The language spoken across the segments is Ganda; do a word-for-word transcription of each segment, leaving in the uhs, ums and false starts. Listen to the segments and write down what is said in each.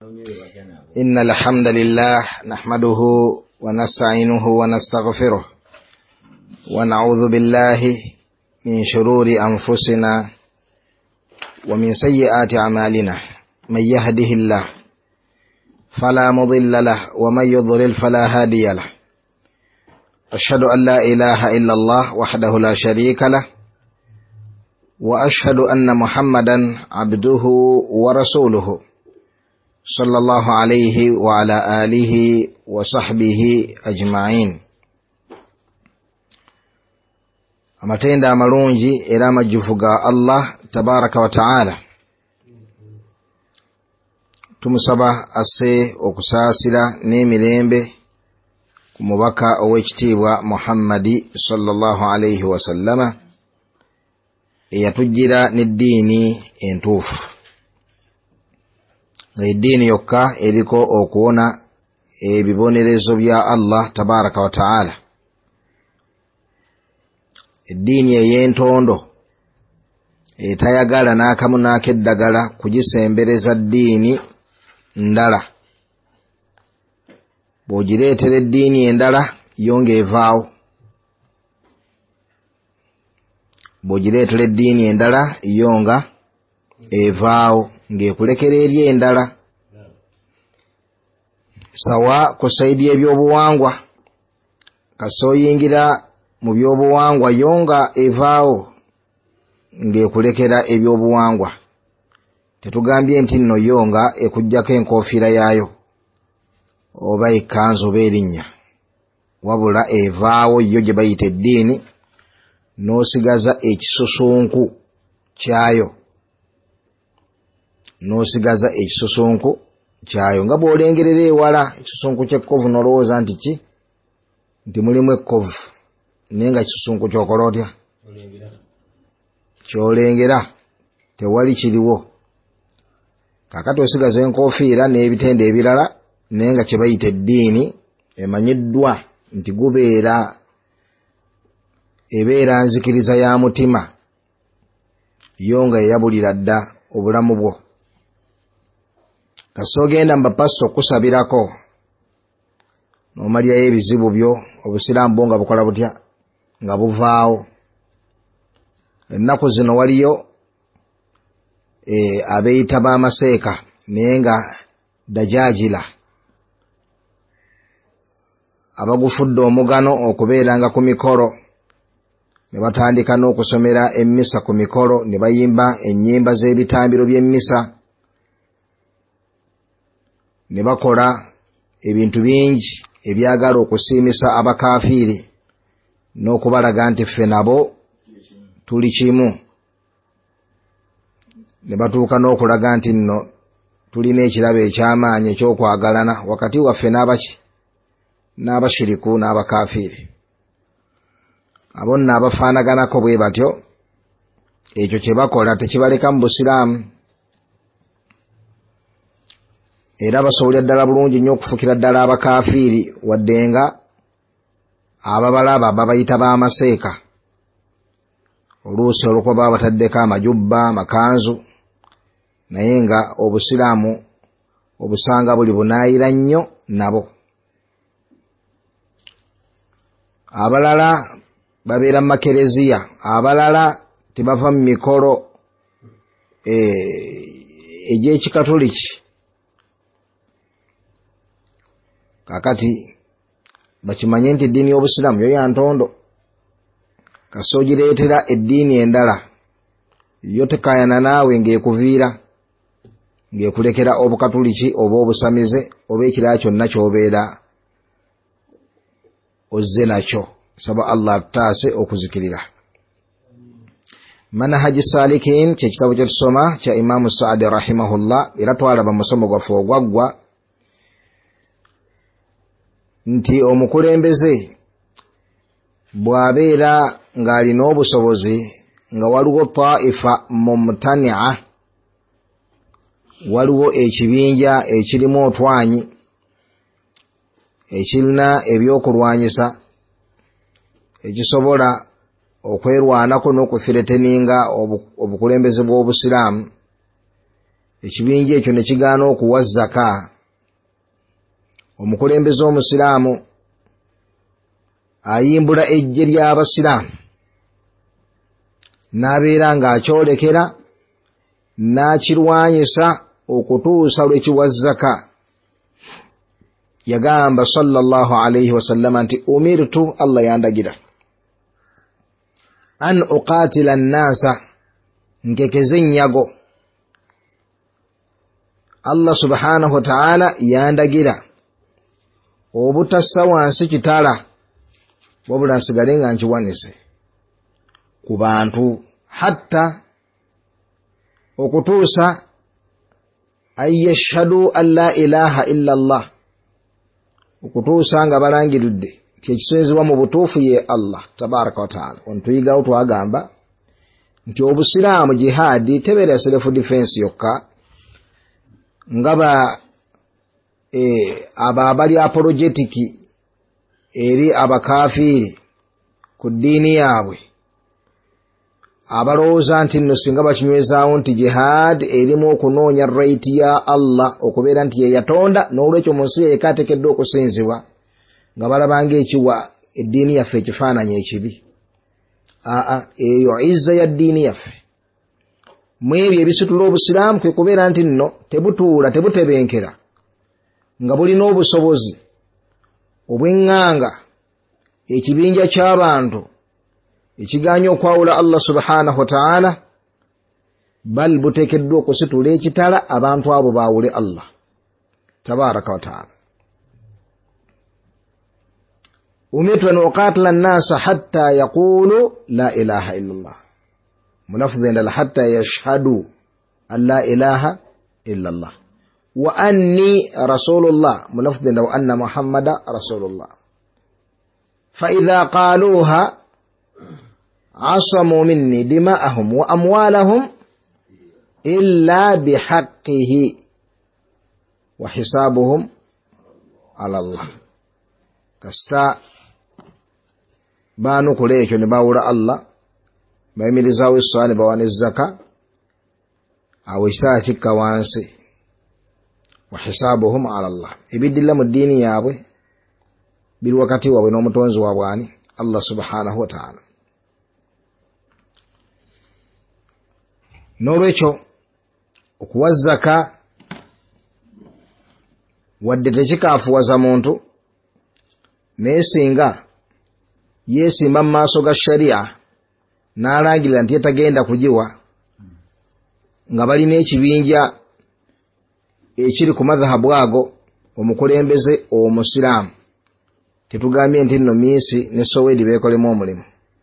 إن الحمد لله نحمده ونستعينه ونستغفره ونعوذ بالله من شرور أنفسنا ومن سيئات أعمالنا. من يهده الله فلا مضل له ومن يضلل فلا هادي له. أشهد أن لا إله إلا الله وحده لا شريك له، وأشهد أن محمدا عبده ورسوله صلى الله عليه وعلى آله وصحبه أجمعين. amatenda amalungi era amajjuvu ga Allah tabaraka wa ta'ala, tumusaba asse okusaasira n'emirembe ku mubaka ow'ekitiibwa Muhammadi sallallahu alayhi wa sallama eyatujjira n'eddiini entuufu, eddiini yokka eriko okuwona ebibonerezo bya Allah tabaraka wa ta'ala, eddiini ey'entondo etayagala n'akamu n'akeddagala kugisembereza ddiini ndala. bw'ogireetera eddiini endala yo ng'evaawo, bw'ogireetera eddiini endala yo nga evaawo ng'ekulekera eri endala. sawa ku sayidi y'ebyobuwangwa, kasooyingira mu byobuwangwa yo nga evaawo ng'ekulekera ebyobuwangwa. tetugambye nti nno yo nga ekuggyako enkoofiira yaayo oba ekkanzu oba erinnya, wabula evaawo yo gye bayita eddiini, n'osigaza ekisusunku kyayo, n'osigaza ekisusunku kyayo. nga bw'olengerera ewala ekisusunku ky'ekkovu n'olowooza nti ki, nti mulimu ekkovu, naye nga kisusunku ky'okola otya, ky'olengera tewali kiriwo. kaakati osigaza enkoofiira n'ebitende ebirala, naye nga kye bayita eddiini emanyiddwa nti gubeera ebeera nzikiriza ya mutima, yo nga yeyabulira dda obulamu bwo. kasita ogenda mu bapasito okusabirako n'omalyayo ebizibu byo, obusiraamu bwo nga bukola butya, nga buvaawo. ennaku zino waliyo e, abeeyita b'amaseeka naye nga dajaajira, abagufudde omugano okubeeranga ku mikolo, ne batandika n'okusomera emmisa ku mikolo, ne bayimba ennyimba z'ebitambiro by'emmisa, ne bakola ebintu bingi ebyagala okusiimisa abakaafiiri n'okubalaga nti ffe nabo tuli kimu. ne batuuka n'okulaga nti nno tulina ekirabo eky'amaanyi eky'okwagalana wakati waffe n'abaki n'abashiriku n'abakaafiiri. abo nno abafaanaganako bwe batyo, ekyo kye bakola tekibaleka mu busiraamu, era basobolera ddala bulungi nnyo okufukira ddala abakaafiiri, wadde nga ababalaba babayita b'amaseeka oluusi olwokuba baba bataddeko amajubba, amakanzu, naye nga obusiraamu obusanga buli bunaayira nnyo nabo. abalala babeera mu makereziya, abalala tebava mu mikolo egy'ekikatoliki. kaakati bakimanye nti eddiini y'obusiraamu yo ya ntondo. kasita ogireetera eddiini endala, yo tekaayana naawe ng'ekuviira, ng'ekulekera obukatoliki oba obusamize oba ekirala kyonna ky'obeera ozze nakyo. saba Allah atutaase okuzikirira. manhaji salikin kye kitabo kye tusoma kya Imaamu Saadi rahimahullah, era twalaba musomo gwaffe ogwaggwa nti omukulembeze bw'abeera ng'alina obusobozi, nga waliwo taifa mumtani'a, waliwo ekibinja ekirimu otwanyi, ekirina ebyokulwanyisa, ekisobola okwerwanako n'okuthireteninga obukulembeze bw'obusiraamu, ekibinja ekyo ne kigaana okuwa zaka, omukulembeze omusiraamu ayimbula ejje ly'abasiraamu n'abeera ng'akyolekera n'akirwanyisa okutuusa lwe kiwa zaka. Yagamba sallallahu alayhi wasallama nti umirtu, Allah yandagira, an uqatila an-nasa, nkekeze nnyago. Allah subhanahu wa ta'ala yandagira obutassa wansi kitala, wabula nsigale nga nkiwanise ku bantu, hatta okutuusa an yashhadu an la ilaha illa Allah, okutuusa nga balangiridde nti ekisinzibwa mu butuufu ye Allah tabaraka wa ta'ala. Ontuyigawo twagamba nti obusiraamu jihadi tebeera self defense yokka, ngaba e, aba abali apologetiki eri abakafiiri ku ddiini yaabwe, abalowooza nti nno singa bakinywezaawo nti jihad erimu okunoonya right ya Allah okubeera nti ye yatonda, n'olwekyo mu nsi yeka ateekeddwa okusinzibwa, nga balabanga ekiwa eddiini yaffe ekifaananyi ekibi. Aa, eyo izza ya ddiini yaffe. Mu ebyo ebisitula obusiraamu kwe kubeera nti nno tebutuula tebutebenkera nga bulina obusobozi obw'eŋŋanga ekibinja ky'abantu ekigaanya okwawula Allah subhanahu wa ta'ala, bal buteekeddwa okusitula ekitala abantu abo baawule Allah tabaraka wa ta'ala. Umirtu an uqatila an-nasa hatta yaqulu la ilaha illa Allah, mulafdhi ndala hatta yashhadu an la ilaha illa Allah, wa anni rasulullah, mulafdhi ndala wa anna Muhammada rasulullah. Fa idha qaluha asamu minni dima'ahum wa amwalahum illa bihaqqihi wa hisabuhum ala Allah. Kasita baanukula ekyo ne bawula Allah, bayimirizaawo essala ne bawa n'ezzaka, awo ekitala kikka wansi. Wa hisabuhum ala Allah, ebiddira mu ddiini yaabwe biri wakati waabwe n'omutonzi waabwe ani? Allah subhanahu wa ta'ala. N'olwekyo okuwa zaka wadde tekikaafuwaza muntu, naye singa yeesimba mu maaso ga sharia n'alangirira nti yetagenda kugiwa, nga balina ekibinja ekiri ku madhahabu ago, omukulembeze omusiraamu tetugambye nti nno Miisi ne Soweedi beekolemu omulimu.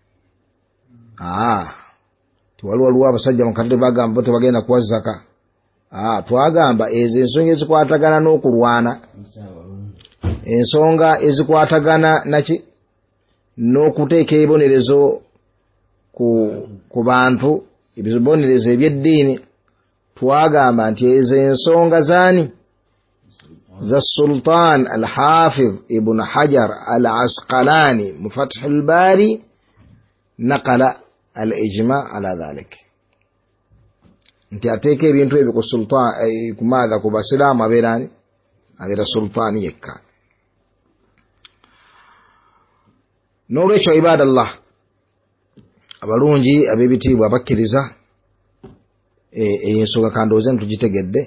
Aa, tiwaliwo waliwo abasajja mukadde bagamba bo tebagenda kuwa zaka. Aa, twagamba ezo ensonga ezikwatagana n'okulwana, ensonga ezikwatagana naki n'okuteeka ebibonerezo ku, ku bantu, ebibonerezo eby'eddiini, twagamba nti ezo ensonga zaani? za Sultan al-Hafidh Ibn Hajar al-Asqalani mu Fath al-Bari naqala al-ijma ala dhalik, nti ateeka ebintu ebyo ku sultan ku maadha ku basiraamu abeerani abeera sultaani yekka. N'olwekyo ibadallah abalungi ab'ebitiibwa abakkiriza, eyo ensonga kandooze tugitegedde.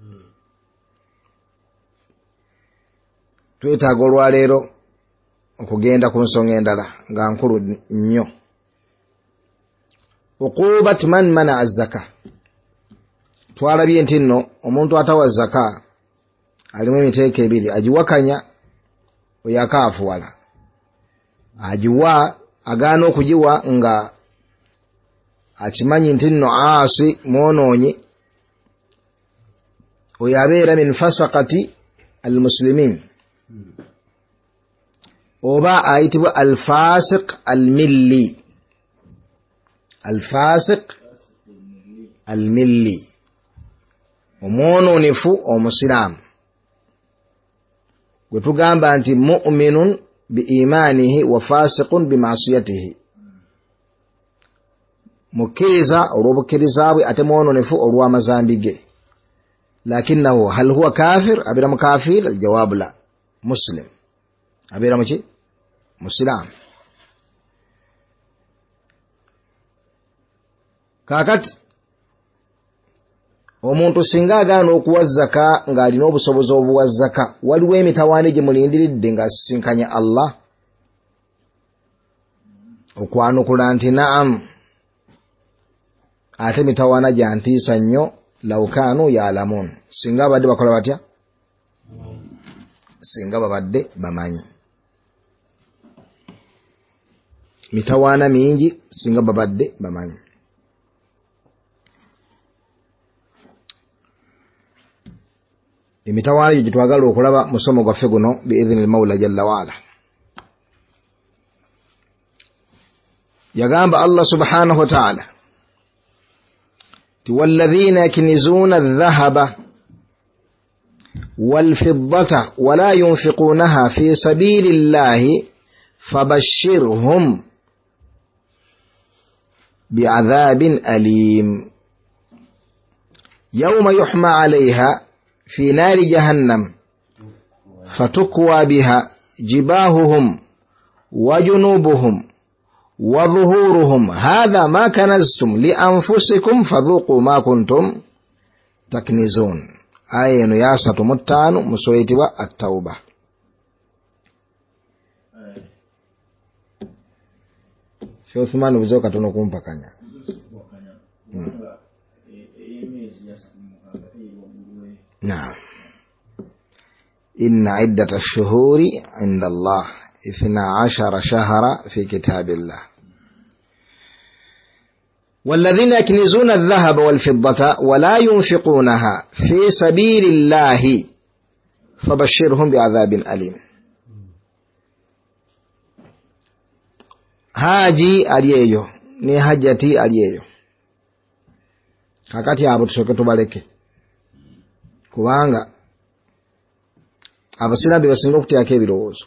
Twetaaga olwaleero okugenda ku nsonga endala nga nkulu nnyo. Uqubat man mana az-zaka, twalabye nti nno omuntu atawa zaka alimu emiteeko ebiri: agiwakanya, oyo akaafuwala; agiwa agaana okugiwa nga akimanyi nti nno aasi mwonoonyi, oyo abeera min fasaqati al-muslimin, oba ayitibwa al-fasiq al-milli. Al-fasiq al-milli, omwononefu omusiraamu, gwe tugamba nti mu'minun bi imanihi wa fasiqun bi ma'siyatihi, mukkiriza olw'obukkiriza bwe ate mwononefu olw'amazambi ge. لكنه هل هو كافر أبير مكافر؟ الجواب لا، مسلم أبير مكي مسلم. kakati omuntu singa agaana okuwa zaka ng'alina obusobozi obuwa zaka, waliwo emitawaana gye mulindiridde ng'asisinkanya Allah okwanukula nti naam, ate emitawaana gya ntiisa nnyo, lawkaanu yaalamuun, singa babadde bakola batya? Singa babadde bamanyi. Mitawaana mingi singa babadde bamanyi. Emitawaana gye twagala okulaba musomo gwaffe guno biidhini al-Mawla jalla waala. Yagamba Allah subhanahu wa ta'ala والذين يكنزون الذهب والفضة ولا ينفقونها في سبيل الله فبشرهم بعذاب أليم يوم يحمى عليها في نار جهنم فتكوى بها جباههم وجنوبهم وظهورهم هذا ما كنزتم لأنفسكم فذوقوا ما كنتم تكنزون. آية نياسة متان مسويتوا التوبة. في عثمان بزوكة تنقوم بكانيا. نعم. إن عدة الشهور عند الله اثنا عشر شهرا في كتاب الله. والذين يكنزون الذهب والفضة ولا ينفقونها في سبيل الله فبشرهم بعذاب أليم. haji aliyeyo ni hajati aliyeyo kakati abo tusoke tubaleke kubanga abasiramu basinga okutyako ebirowoozo,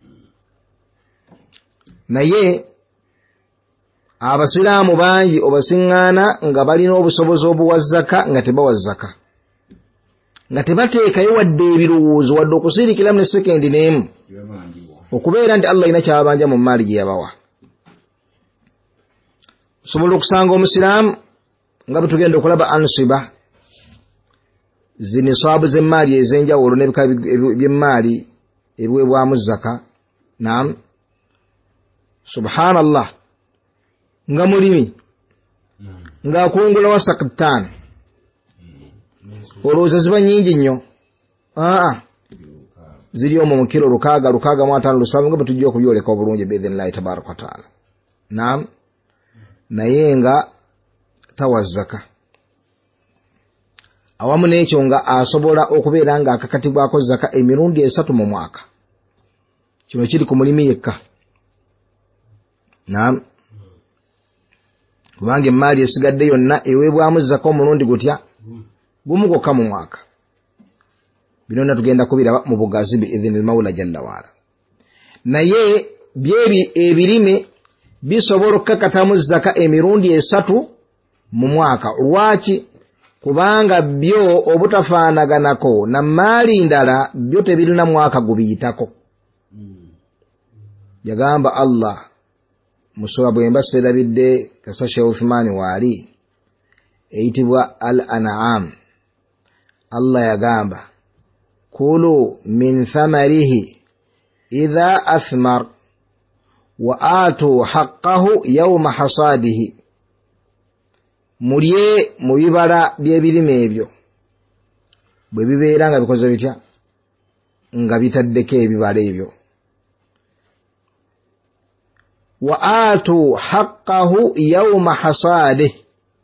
naye abasiraamu bangi obasiŋŋaana nga balina obusobozi obuwa zaka nga tebawa zaka, nga tebateekayo wadde ebirowoozo wadde okusirikiramu ne sekendi n'emu okubeera nti Allah alina kyabanja mu maali gye yabawa. Osobola okusanga omusiraamu nga bwe tugenda okulaba ansiba zinisaabu z'emmaali ez'enjawulo n'ebika by'emmaali ebiweebwamu zaka. Naam, subhanallah, nga mulimi ng'akungula wasaka ttaano olowooza ziba nnyingi nnyo. Aa, ziri omwo mu kiro lukaaga lukaaga mu ataano lusanvu nga bwe tujja okubyoleka obulungi biidhinillahi tabaaraka wa taala. Naam, naye nga tawa zaka. Awamu n'ekyo nga asobola okubeera nga akakatibwako zaka emirundi esatu mu mwaka. Kino kiri ku mulimi yekka. Naam, kubanga emmaali esigadde yonna eweebwamu zaka omulundi gutya gumu gwokka mu mwaka. Bino na tugenda kubiraba mu bugazi biidhini al-Mawla jalla waala. Naye byebi ebirime bisobola okukakatamu zaka emirundi esatu mu mwaka. Lwaki? Kubanga byo obutafaanaganako na maali ndala byo tebirina mwaka gubiyitako. Yagamba Allah musura bwemba serabidde kasa Sheikh Uthman waali eyitibwa al-An'am. Allah yagamba kulu min thamarihi idha athmar wa atu haqqahu yawma hasadihi. Mulye mu bibala by'ebirime ebyo bwe bibeera nga bikoze bitya, nga bitaddeko ebibala ebyo. Wa atu haqqahu yawma hasadihi,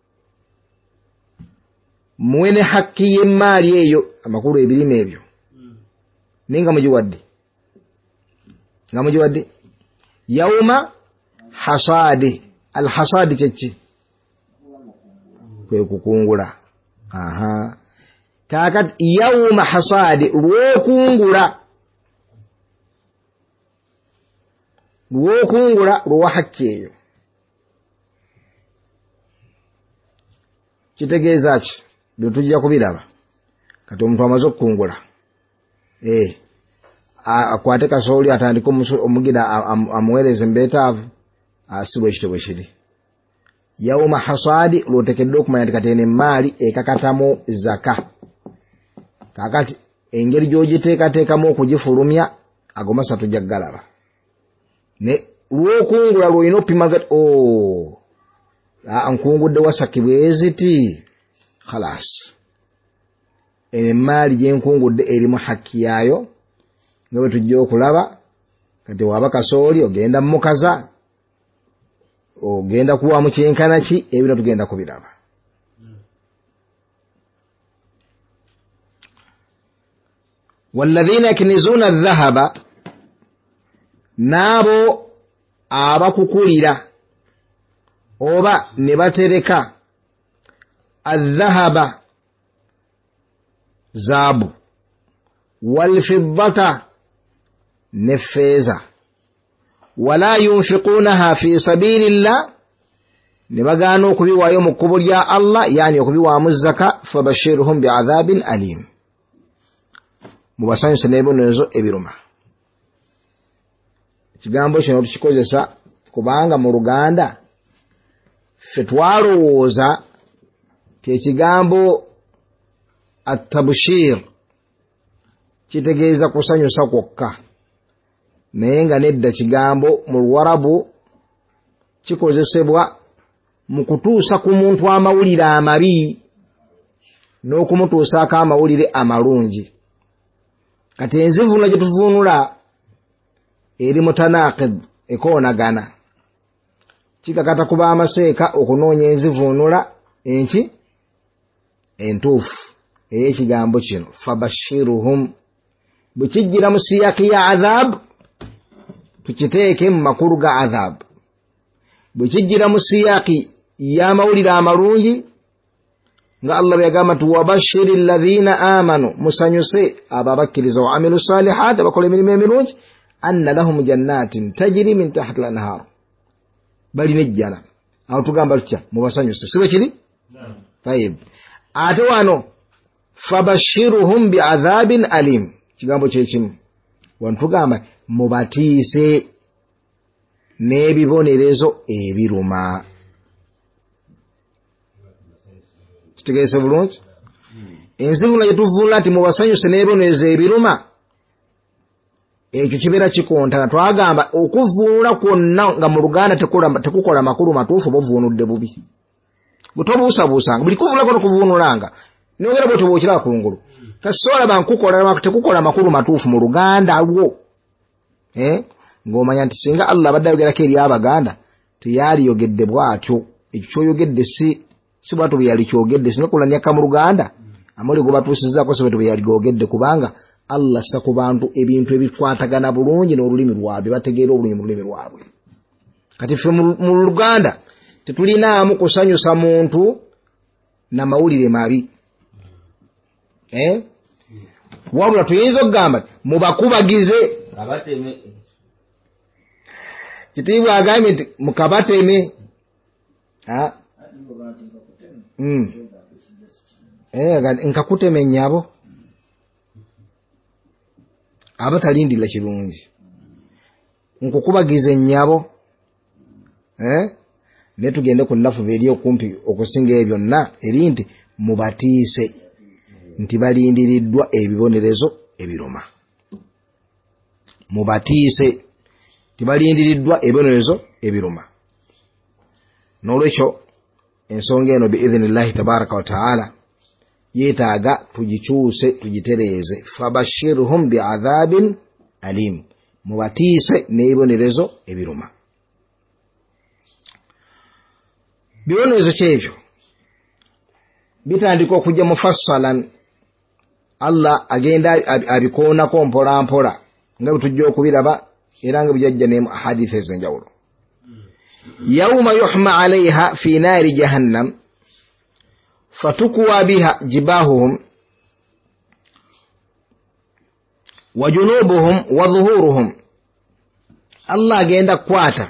muwene hakki y'emmaali eyo amakulu ebirime ebyo ninga mugiwadde nga mugiwadde yawma hasadi. Al hasadi kyeki kwe kukungula. Aha, kakati yawma hasadi lwokungula, lwokungula lwa hakki eyo. Kitegeeza ki? Bwe tujja kubiraba kati omuntu amaze okukungula eh akwate kasooli atandika omugira amuweereze mbetaavu asibwe ekitabo kiri yawma hasadi lotekedde okumanya kati ene maali ekakatamu zaka kakati engeri gyogiteekateekamu okugifulumya agomasa tujja galaba ne lwokungula lwoyina opima gati o nkungudde wasakibwa eziti khalas emaali gyenkungudde erimu haki yaayo nga bwe tujja okulaba kati waba kasooli ogenda mukaza ogenda kuwa mu kyenkana ki ebino tugenda kubiraba walladhina yaknizuna adh-dhahaba naabo abakukulira oba ne batereka adh-dhahaba zaabu walfiddata ne feeza wala yunfiqunaha fi sabilillah ne bagaana okubiwaayo mu kkubo lya Allah yani okubiwaamu zaka fabashirhum bi'adhabin alim mubasanyuse n'ebibonerezo ebiruma ekigambo kino tukikozesa kubanga mu Luganda ffe twalowooza ekigambo at-tabshir kitegeeza kusanyusa kwokka naye nga nedda kigambo mu Luwarabu kikozesebwa mu kutuusa ku muntu amawulire amabi n'okumutuusaako amawulire amalungi kati enzivuunula gye tuvuunula eri mutanaqid ekoonagana kikakata kuba amaseeka okunoonya enzivuunula enki entuufu ey'ekigambo kino fabashiruhum bwe kijjira mu siyaki ya adhab tukiteeke mu makulu ga adhab bwe kijjira mu siyaki y'amawulire amalungi nga Allah bwe yagamba nti wabashiri alladhina amanu musanyuse abo abakkiriza wa amilu salihat abakola emirimu emirungi anna lahum jannatin tajri min tahti al-anhar balina ejjana awo tugamba tutya mubasanyuse sibe kiri tayib ate wano fabashiruhum bi'adhabin alim kigambo kyekimu wantugamba mubatiise n'ebibonerezo ebiruma kitegeese bulungi enzivuna gye tuvuunula nti mubasanyuse n'ebibonerezo ebiruma ekyo kibeera kikontana twagamba okuvuunula kwonna nga mu Luganda tekukola makulu matuufu oba ovuunudde bubi bwe tobuusabuusanga buli kuvuunula kono kuvuunulanga nogera bwe tobuukira kungulu kasobola bankukola tekukola makulu matuufu mu Luganda lwo eh ng'omanya nti singa Allah abadde ayogerako eri Abaganda teyaliyogedde bw'atyo ekyo kyoyogedde si si bw'atyo bwe yali kyogedde singa kulanyaka mu Luganda amuli gwe batuusizzaako si bw'atyo bwe yali googedde kubanga Allah assa ku bantu ebintu ebikwatagana bulungi n'olulimi lwabwe bategeera obulungi mu lulimi lwabwe kati ffe mu Luganda tetulinaamu kusanyusa muntu na mawulire mabi eh wabula tuyinza okugamba mubakubagize abateme kitiibwa agambye nti mukabateme ah mm eh nkakuteme nnyabo abatalindira kirungi nkukubagize ennyabo eh ne tugende ku nafu eri okumpi okusinga ebyo byonna eri nti mubatiise nti balindiriddwa ebibonerezo ebiruma mubatiise nti balindiriddwa ebibonerezo ebiruma n'olwekyo ensonga eno biidhinillahi tabaraka wa taala yeetaaga tugikyuse tugitereeze fabashirhum bi'adhabin alim mubatiise n'ebibonerezo ebiruma bibonerezo kyebyo bitandika okujja mufassalan Allah agenda abikoonako mpola mpola nga bwe tujja okubiraba era nga bujajja ne hadisi ez'enjawulo yawma yuhma alayha fi naari jahannam fatukwa biha jibahuhum wa junubuhum wa dhuhuruhum Allah agenda kwata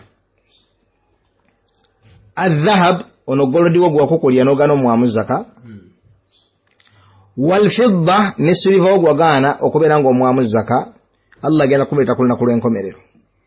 adh-dhahab ono golodi wo gwakukulya nogano mwamu zaka wal fidda ne silver ogwagaana okubeera ng'omwamu zaka Allah agenda kuleeta ku lunaku lw'enkomerero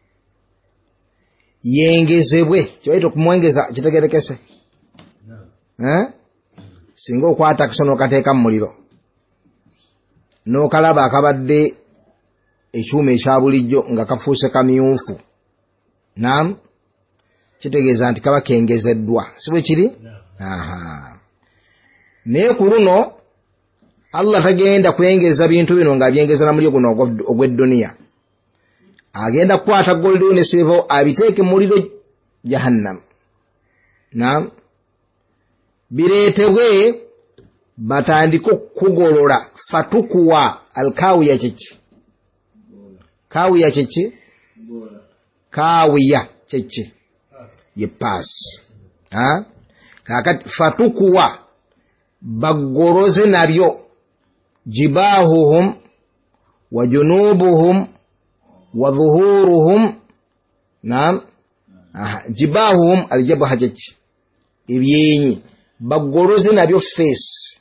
yengezebwe kibaita okumwengeza kitegerekese eh singa okwata kisono kateeka mu muliro n'okalaba akabadde ekyuma ekya bulijjo nga kafuuse kamyufu naam kitegeeza nti kaba kengezeddwa si bwe kiri aha naye ku luno Allah tagenda kwengeza bintu bino ng'abyengeza na muliro guno ogw'edduniya agenda kukwata gold ne silver abiteeke mu muliro jahannam naam bireetebwe batandika okugolola fatukuwa alkawiya kyeki kawiya kyeki kawiya kyeki ye pass ha kakati fatukuwa bagoroze nabyo jibahuhum wa junubuhum wa dhuhuruhum naam aha jibahuhum aljabha kyeki ebyenyi bagoroze nabyo face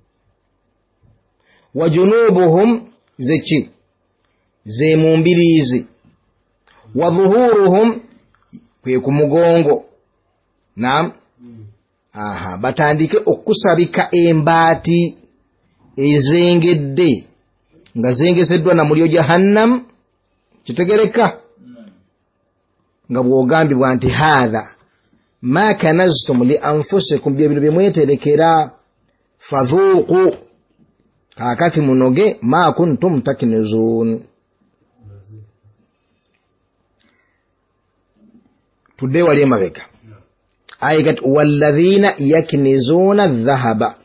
wa junubuhum zeki ze mumbirizi wa dhuhuruhum kwe ku mugongo naam aha batandike okusabika embaati ezengedde nga zengeseddwa na mulyo jahannam kitegereka nga bwogambibwa nti hadha ma kanaztum li anfusikum bye bino byemweterekera fadhuqu kakati munoge ma kuntum takinizun tudde wali emabega ayigat walladhina yaknizuna dhahaba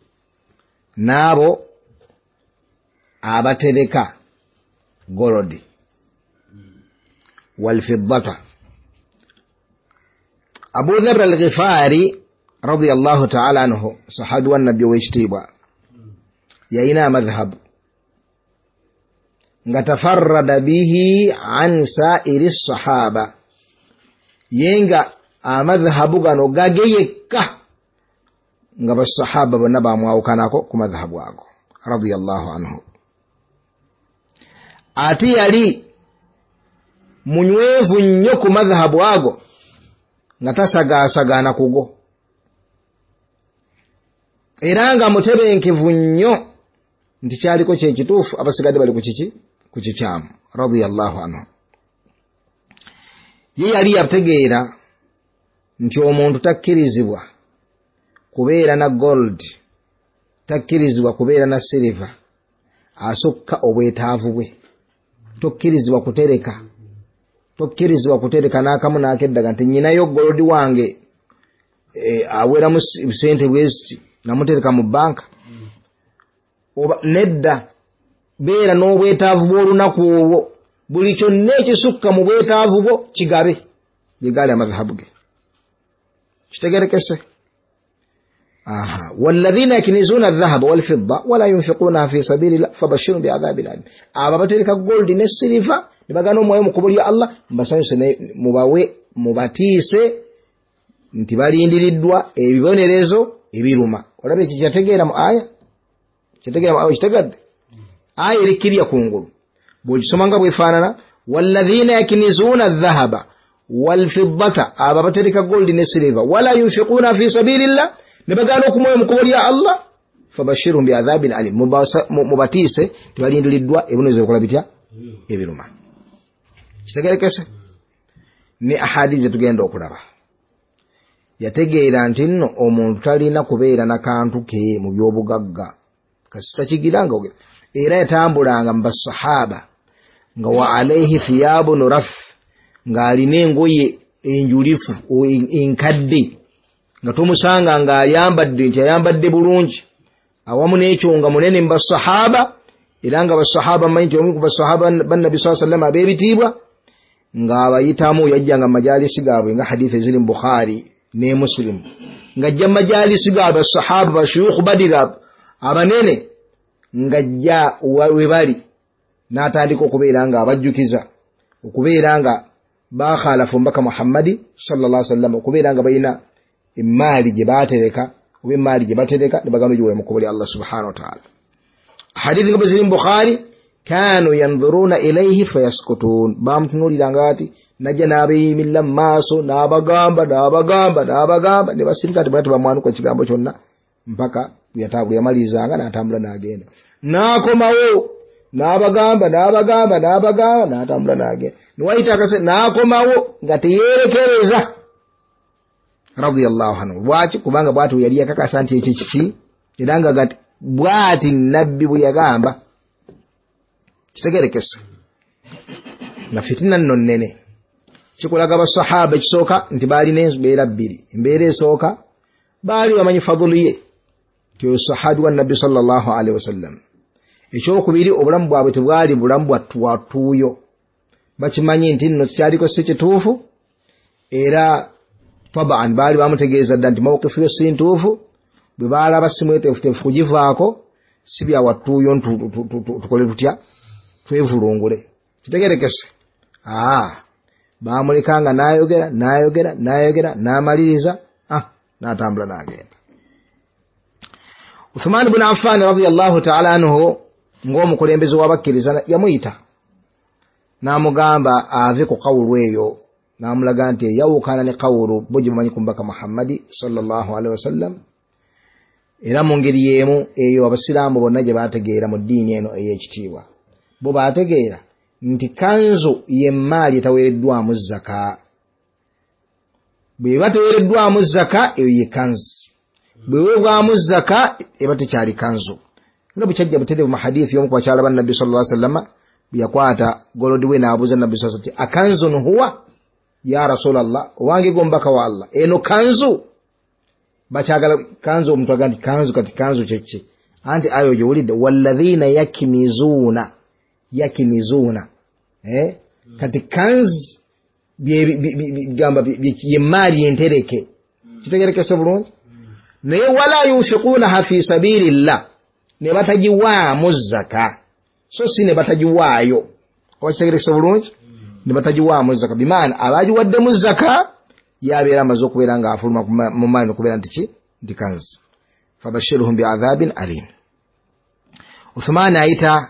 nabo abatereka golodi walfiddata Abu Dharr al-Ghifari radiyallahu ta'ala anhu sahabi wa nabi wajtibwa yaina madhhab ngatafarrada bihi an sa'iri sahaba yenga amadhhabu gano gageyeka nga basahaba bonna bamwawukanako ku madhhabu ago radiyallahu anhu ati yali munywevu nnyo ku madhhabu ago nga tasagaasagaana kugo era nga mutebenkevu nnyo nti kyaliko kyekituufu abasigadde bali ku kiki ku kikyamu radiyallahu anhu ye yali yategeera nti omuntu takkirizibwa kubeera na gold takkirizibwa kubeera na silver asukka obwetaavu bwe tokkirizibwa kutereka tokkirizibwa kutereka n'akamu n'akeddaga nti nyinayo golodi wange e, aweramu sente bweziti namutereka mu banka oba nedda beera n'obwetaavu bw'olunaku obwo buli kyonna ekisukka mu bwetaavu bwo kigabe yegaali amadhahabu ge kitegerekese aha walladhina yaknizuna adh-dhahaba wal-fidda wala yunfiquna fi sabilillah fabashshirhum bi'adhabin alim aba batereka gold ne silver ne bagana omwoyo mu kubulya Allah mbasanyuse mubawe mubatiise nti balindiriddwa ebibonerezo ebiruma olabe iki kyategeera mu aya kyategeera mu aya kitegadde aya erikirya kungulu bw'okisomanga bwefaanana walladhina yaknizuna adh-dhahaba wal-fiddata aba batereka gold ne silver wala yunfiquna fi sabilillah ne bagana okumwoyo mu kubulya Allah fabashshirhum bi'adhabin alim mubatiise tibalindiriddwa ebibonerezo ebikola bitya ebiruma kitegerekese ne ahadithi tugenda okulaba yategeera nti nno omuntu talina kubeera na kantu ke mu byobugagga kasita kigiranga oge era yatambulanga mu basahaba nga wa alayhi thiyabun rath nga alina engoye enjulifu enkadde nga tumusanga nga ayambadde nti ayambadde bulungi awamu n'ekyo nga munene mu basahaba era nga basahaba manyi nti omu ku basahaba bannabi sallallahu alayhi wasallam ab'ebitiibwa nga abayitamu yajjanga majalisi gaabwe nga hadithi ziri mu Bukhari ne Muslim nga ajja majalisi gaabwe basahaba bashuyukhu badira abanene nga ajja we bali n'atandika okubeera nga abajjukiza okubeera nga bakhalafu mbaka Muhammadi sallallahu alayhi wasallam okubeera nga balina emaali gye baatereka oba mali gye batereka ne bagamba giwe mukubuli Allah subhanahu wa ta'ala. Hadithi nga ziri mu Bukhari, kanu yanzuruna ilayhi fayaskutun, bamutunuliranga ati najja n'abayimilla mu maaso n'abagamba n'abagamba n'abagamba ne basirika ati bati bamwanuka ekigambo kyonna mpaka yatambula yamalizanga n'atambula n'agenda. N'akomawo n'abagamba n'abagamba n'abagamba n'atambula n'agenda. Niwayita akase n'akomawo nga teyerekereza radiyallahu anhu. Lwaki? Kubanga bwati yali yakakasa nti ekyo kiki era nga gati bwati nabbi bwe yagamba. Kitegerekesa na fitina nno nnene. Kikulaga abasahaba ekisooka nti baalina embeera bbiri. Embeera esooka baali bamanyi fadulu ye ti sahabi wa nabbi sallallahu alaihi wasallam. Ekyokubiri obulamu bwabwe tebwali bulamu bwatuwatuuyo, bakimanyi nti nno kyaliko si kituufu era tabaan baali bamutegeeza dda nti mawqifu yo si ntuufu. Bwe baalaba simweteefuteefu kugivaako si bya watuuyo tukole tutya twevulungule. Kitegerekese aa baamulekanga n'ayogera n'ayogera n'ayogera n'amaliriza ah n'atambula n'agenda. Uthman ibn Affan radiyallahu ta'ala anhu ng'omukulembeze w'abakkiriza yamuyita n'amugamba ave ku qawlu eyo, n'amulaga nti yawukana ne qawlu boje bamanyi kumbaka Muhammadi sallallahu alaihi wasallam. Era mu ngeri y'emu eyo abasiraamu bonna gye baategeera mu ddiini eno ey'ekitiibwa, bo baategeera nti kanzu y'emmaali etaweereddwamu zaka. Bwe bateweereddwamu zaka eyo ye kanzu, bwe weebwamu zaka eba tekyali kanzu. Nga bwe kyajja butereevu mu hadithi y'omu ku bakyala ba Nabbi sallallahu alaihi wasallam bwe yakwata golodi we n'abuuza Nabbi sallallahu alaihi wasallam ati akanzun huwa ya Rasulallah, owange gombaka wa Allah eno kanzu? Bakyagala kanzu, omuntu agamba nti kanzu, kati kanzu kyeki? Anti ayo gyewulidde walladhina yakinizuuna yakinizuuna eh kati kanzu gamba yemmaali entereke. Kitegerekese bulungi. Naye wala yunfiquunaha fi sabilillah, ne batagiwaamu zaka, so si ne batagiwaayo. Oba kitegerekese bulungi? Ne batagiwaamu zaka bimaana abagiwaddemu zaka yabeera amaze okubeera ng'afuluma mu maani okubeera nti ki nti kanzu. Fabashiruhum bi'adhabin alim. Uthman ayita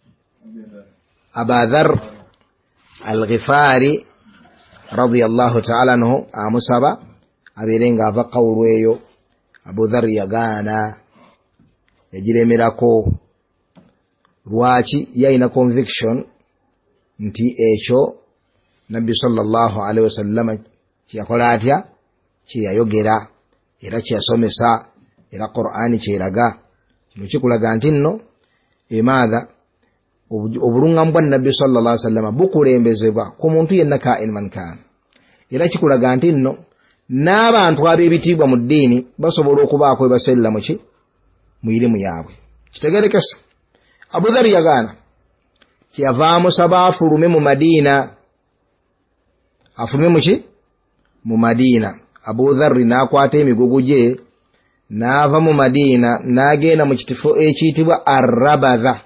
Aba Dharr al-Ghifari radiyallahu ta'ala anhu amusaba abeere ng'ava qawlu eyo. Abu Dharr yagaana, yagiremerako. Lwaki? Yalina conviction nti ekyo Nabbi sallallahu alaihi wasallam kyakola atya, kyeyayogera era kyeyasomesa era Qur'ani kyeraga. Kino kikulaga nti nno emaadha obulungamu bwa Nabbi sallallahu alaihi wasallam bukulembezebwa ku muntu yenna kain man kan. Era kikulaga nti nno n'abantu ab'ebitiibwa mu ddiini basobola okubaako ebaserera mu ki mu irimu yaabwe. Kitegerekesa Abu Dharr yagaana, kyeyavaamu saba afulume mu Madiina. Afulume mu ki mu Madiina. Abu Dharr n'akwata emigugu gye n'ava mu Madiina n'agenda mu kitifo ekiyitibwa Arrabadha.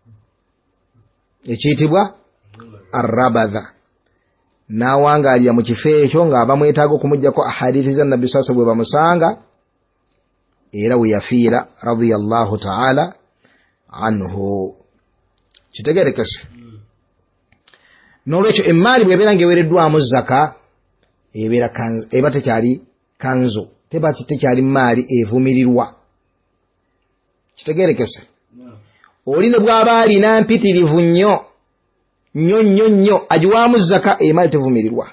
Ekiyitibwa Arrabadha. N'awangaalira mu kifo ekyo ng'aba mwetaaga okumugyako ahadithi za Nabbi sasa bwe bamusanga era we yafiira radiyallahu ta'ala anhu. Kitegerekese n'olwekyo emmaali bw'ebeera ng'eweereddwamu zaka ebeera kanzu, eba tekyali kanzu, teba tekyali maali evumirirwa. Kitegerekese oli ne bw'aba alina mpitirivu nnyo nnyo nnyo nnyo agiwaamu zaka emaali tevumirirwa.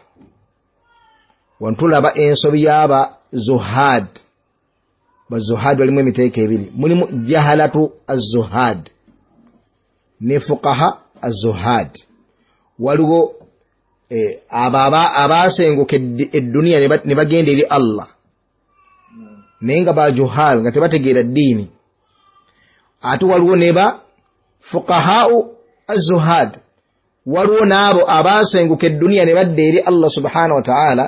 Wantulaba ensobi y'aba zuhad. Ba zuhad walimu emiteeko ebiri, mulimu jahalatu az-zuhad ne fuqaha az-zuhad. Waliwo eh, ababa abasenguka edduniya ne bagenda eri Allah naye nga bajuhal nga tebategeera ddiini. Ate waliwo ne ba fuqahau az-zuhad, waliwo n'abo abasenguka edduniya ne badda eri Allah subhanahu wa ta'ala.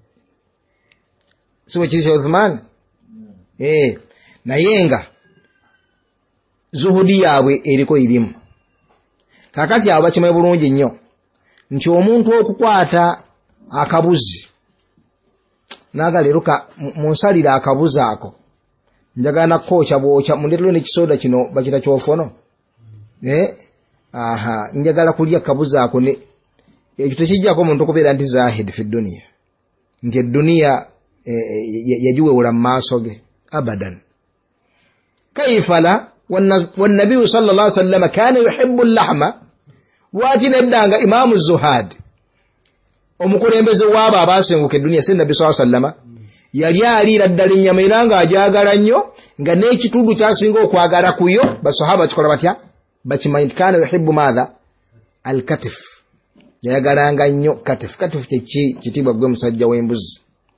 Siwe kiri Uthman eh naye nga zuhudi yaabwe eriko irimu. Kakati abo bakimanyi bulungi nnyo nti omuntu okukwata akabuzi naga leero munsalira akabuzi ako njagala na kocha bwocha mundetero ne kisoda kino bakita kyofono eh aha njagala kulya kabuza ako ne ekyo tekijjako omuntu okubeera nti zahid fi dunia nti dunia yajuwe ula maaso ge abadan kaifala والنبي صلى الله عليه وسلم كان يحب اللحم واجنا دanga imam zuhad omukulembeze waba abasenguke dunia se nabi sallallahu alaihi wasallam yali alira ddala ennyama era nga ajagala nnyo nga n'ekitundu kyasinga okwagala kuyo basahaba kikola batya bakimanyi kana yuhibbu madha alkatif yayagalanga nnyo katif katif kyeki kitibwa gwe musajja w'embuzi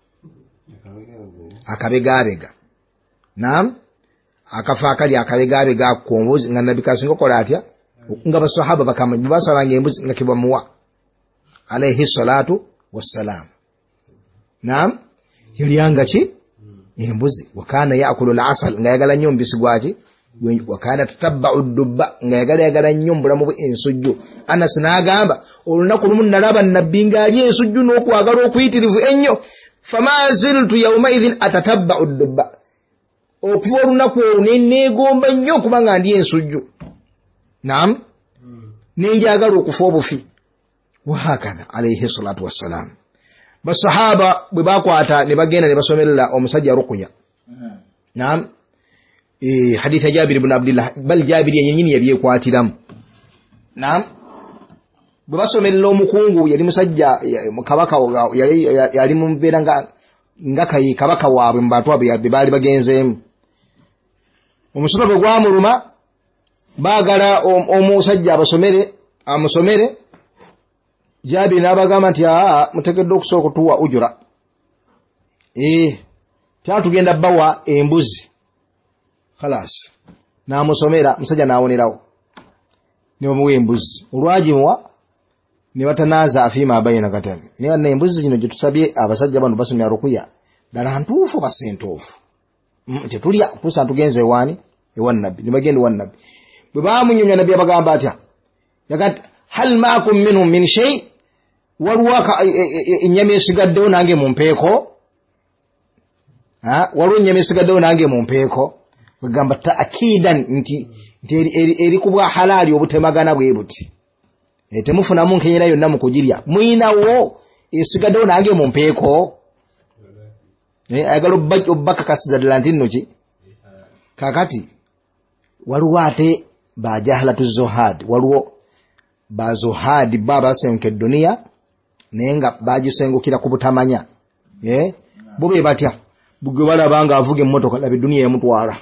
akabegabega naam akafa akali akabegabega ku mbuzi nga nabi kasinga okola atya nga basahaba bakamanyi basalanga embuzi nga kibamuwa alayhi salatu wassalam naam yuliyanga ki embuzi wakana yaakulu al-asal nga yagala nnyo mbisi gwaki wakana tatabba'u dubba nga yagala yagala nnyo mbulamu ensujju Anas n'agamba olunaku lumu nalaba nabbi ng'ali ensujju n'okwagala okuyitirivu ennyo fama ziltu yawma idhin atatabba'u dubba okuva olunaku olwo neegomba nnyo okuba nga ndi ensujju naam nenjagala okufa obufi wahakadha alayhi salatu wassalam basahaba bwe bakwata ne bagenda ne basomerera omusajja ruqya naam eh hadith ya Jabir ibn Abdullah bal Jabir yennyini yabyekwatiramu naam bwe basomerera omukungu yali musajja kabaka yali yali mumbeera nga ngakayi kabaka waabwe mbatwa bwe bali bagenzeemu omusolo bwe gwamuluma baagala omusajja abasomere amusomere Jabir n'abagamba nti aa mutegedde okusooka tuwa ujura eh kyatugenda bawa embuzi khalas n'amusomera musajja n'awonerawo ne bamuwa embuzi olwagimuwa ne batanaaza afiima abayina katani naye na embuzi zino gye tusabye abasajja bano basomya rukuya ddala ntuufu basentuufu tetulya tuusa tugenze ewaani ewa nabbi ne bagenda ewa nabbi bwe baamunyumya nabbi abagamba atya yagat hal maakum minhum min shay waluwaka ennyama esigaddewo nange mumpeeko waliwo ennyama esigaddewo nange mumpeeko bagamba taakidan nti eri ku bwa halaali obutemagana bwe buti temufunamu nkenyera yonna mu kugirya mwinawo esigaddewo nange mumpeeko ayagala obbakakasiza ddala nti nno ki kakati waliwo ate bajahalatu zohad waliwo bazohadi baba basenguke dunia naye nga bagisengukira ku butamanya eh bo be batya bugwe balabanga avuga emmotoka labe dunia yamutwala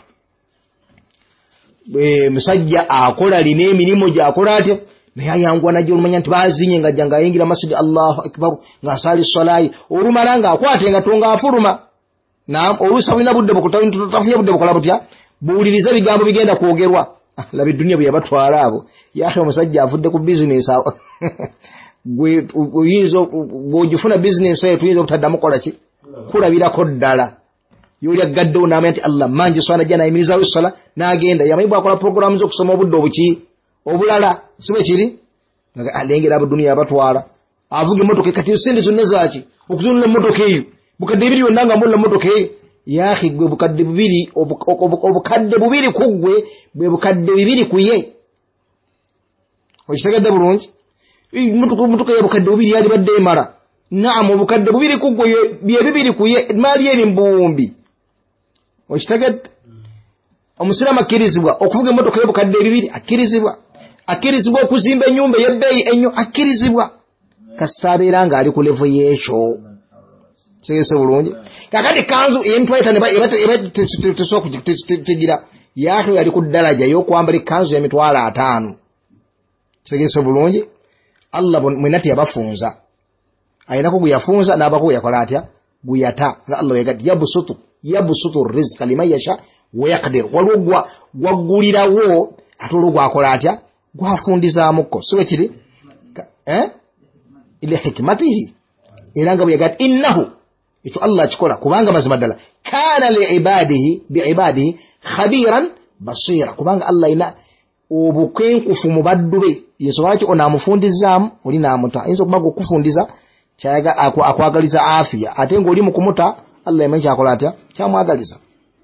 eh musajja akola line emirimu gyakola atya naye ayangwa najjo olumanya nti bazinye nga janga yingira masjid Allahu akbar nga sali salai olumalanga akwate nga tonga afuluma naam olusabina budde bukutawi tutafuye budde bukola butya buuliriza bigambo bigenda kwogerwa labe dunia bwe yabatwala abo yahe omusajja avudde ku business awo gwe uyizo bwogifuna business eyo tuyinza okutaddamu kola ki kulabirako ddala yoli agaddewo n'amanya nti Allah manji swala jana ayimirizawo essala n'agenda yamayibwa akola programu z'okusoma obudde obuki obulala sibe kiri alengera abo dunia yabatwala avuga emmotoka kati sente zonna zaaki okuzunula emmotoka eyo bukadde bibiri yonna nga mbulira emmotoka eyo yahi gwe bukadde bubiri obukadde bubiri kuggwe bwe bukadde bibiri kuye okitegedde bulungi mutuka ya bukadde bubiri yali badde emara naam obukadde bubiri kuggwe bye bibiri kuye maali eri mbumbi okitegedde omusiraamu akkirizibwa okuvuga emmotoka y'obukadde bibiri akkirizibwa akkirizibwa okuzimba ennyumba ey'ebbeeyi ennyo akkirizibwa kasita abeera nga ali ku levo y'ekyo segese bulungi kakati kanzu entwaita ne tesoka tegira yahe yali ku ddalaja y'okwambala kanzu y'emitwalo ataano segese bulungi Allah mwenati yabafunza ayinako gwe yafunza n'abako yakola atya gwe yata nga Allah yagati yabusutu yabusutu rizqa liman yasha wa yaqdir walugwa gwagulirawo atolo gwakola atya gwafundizaamuko siwe kiri eh ile hikmatihi eranga bwe yagati innahu ito Allah chikola kubanga mazima ddala kana li ibadihi bi ibadihi khabiran basira kubanga Allah ina obukwenkufu mu baddu be yesobola ki onamufundizaamu oli namuta ayinza okuba okufundiza kyayaga akwagaliza afiya ate ng'oli mu kumuta Allah yamanyi kyakola atya kyamwagaliza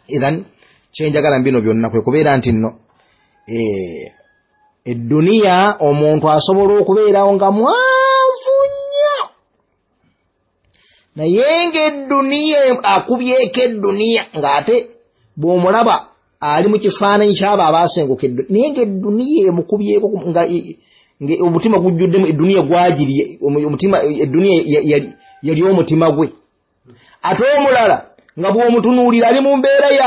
idhan kyenjagala mbino byonna kwe kubeera nti nno eh eddunia omuntu asobola okubeerawo nga mwavu nnyo naye ng'eddunia akubyeko eddunia ng'ate bw'omulaba ali mu kifaananyi ky'abo abaasenguka eddunia naye ng'eddunia emukubyeko nga omutima gujjuddemu eddunia gwagiriye omutima eddunia yali omutima gwe ate omulala nga bw'omutunuulira ali mu mbeera ya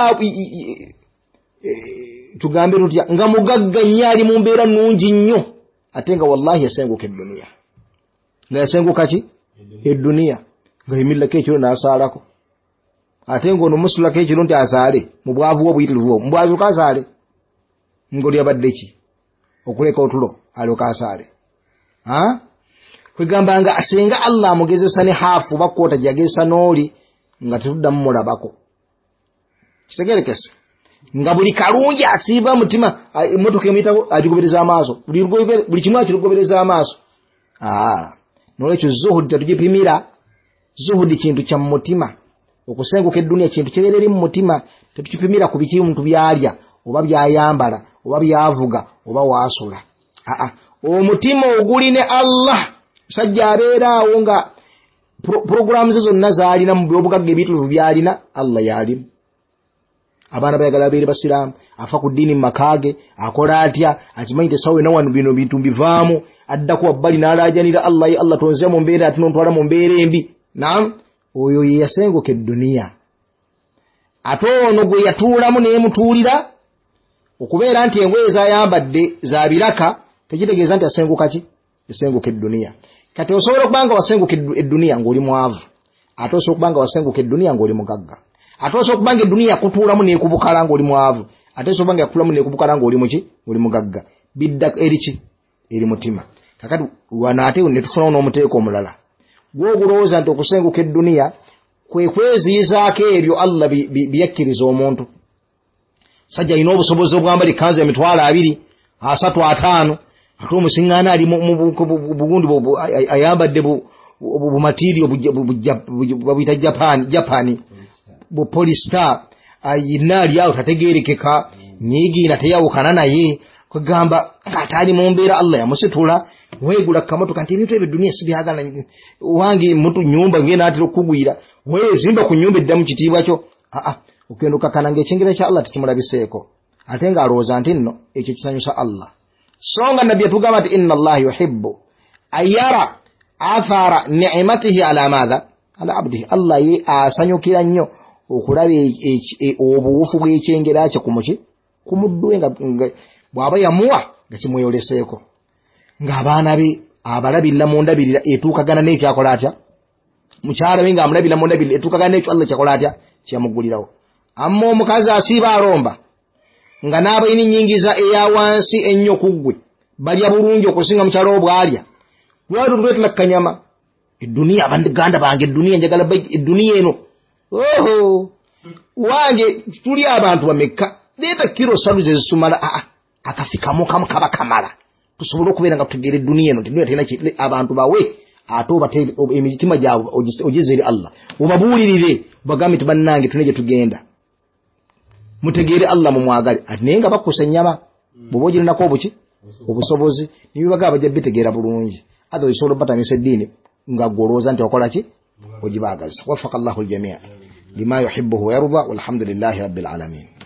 tugambe tutya nga mugagga nnyo ali mu mbeera nnungi nnyo ate nga wallahi yasenguka eddunia nga yasenguka ki eddunia nga yimirirako ekiro n'asaalako ate ng'ono musulako ekiro nti asaale mu bwavu bwo buyitirivu bwo mu bwavu ko asaale ng'oli abadde ki okuleka otulo alyoka asaale kwegamba nga asenga Allah amugezesa ne haafu bakwota gyagezesa n'oli nga tetuddamu mulabako kitegerekese nga buli kalungi asiiba mutima emmotoka emuyitako agigobereza amaaso buli kimu akigobereza amaaso nolwekyo zuhudi tetugipimira zuhudi kintu kya mutima okusenguka eddunia kintu kibeera eri mu mutima tetukipimira ku biki omuntu byalya oba byayambala oba byavuga oba waasula omutima oguli ne Allah musajja abeeraawo nga programu ze zonna zaalina mu byobugagga ebituufu byalina Allah yalimu abaana bayagala abeere basiraamu afa ku ddiini mu makaage akola atya akimanyi tesawe na wano bino bintu mbivaamu addaku wabbali n'alaajanira Allah ye Allah tonze mu mbeera ate nontwala mu mbeera embi naam oyo ye yasenguka eddunia ate ono gwe yatuulamu neemutuulira okubeera nti engoye zayambadde za biraka tekitegeeza nti asenguka ki yasenguka eddunia kati osobola okubanga wasenguka eddunia ng'oli mwavu ate osobola okubanga wasenguka eddunia ng'oli mugagga ate osobola okubanga eddunia yakutuulamu neekubukala ng'oli mwavu ate osobola okubanga yakutuulamu neekubukala ng'oli muki ng'oli mugagga bidda eri ki eri mutima kakati wano ate ne tufunawo n'omuteeko omulala gw'ogulowooza nti okusenguka eddunia kwe kweziyizaako ebyo Allah biyakkiriza omuntu sajja alina obusobozi obwambala ekkanzu ya mitwalo abiri asatu ataano ate omusiŋŋaana ali bugundi ayambadde bumatirio babuyita japani bupolistar ayina ali awo tategeerekeka niigiina teyawukana naye kwegamba ate ali mu mbeera Allah yamusitula weegula kamotoka nti ebintu ebyo dunia sibyagala wange mutu nyumba ngena atira okugwira weezimba ku nyumba eddamu kitiibwa kyo aa okugenda okakana ng'ekyengera kya Allah tekimulabiseeko ate ng'alowooza nti nno ekyo kisanyusa Allah so nga nabbi yatugamba nti inna Allah yuhibbu ayara athara ni'matihi ala madha ala abdihi Allah ye asanyukira nnyo okulaba obuwufu bw'ekyengera kye ku muki ku muddu we nga bw'aba yamuwa nga kimweyoleseeko ng'abaana be abalabirira mu ndabirira etuukagana n'ekyo akola atya mukyala we ng'amulabirira mu ndabirira etuukagana n'ekyo Allah kyakola atya kyamugulirawo amma omukazi asiiba alomba nga n'abalina ennyingiza eya wansi ennyo ku ggwe balya bulungi okusinga mukyala wo bw'alya lwatu tuleetula kanyama eddunia abaganda bange eddunia njagala eddunia eno oho wange tuli abantu bamekka leeta kiro salu ze zisumala aa akafikamu kamu kaba kamala tusobole okubeera nga tutegeera eddunia eno tedunia terina abantu bawe ate obate emitima gyabwe ogeze eri Allah obabuulirire bagambe nti bannange tune gye tugenda mutegeere Allah mumwagale ati naye nga bakkusa ennyama bw'oba ogirinako obuki obusobozi nibibaga bajja bitegeera bulungi ate osobola obatamisa eddiini nga gwolowooza nti okola ki ogibaagaza wafaka Allahu aljamia lima yuhibbuhu wa yarda walhamdulillahi rabbil alamin.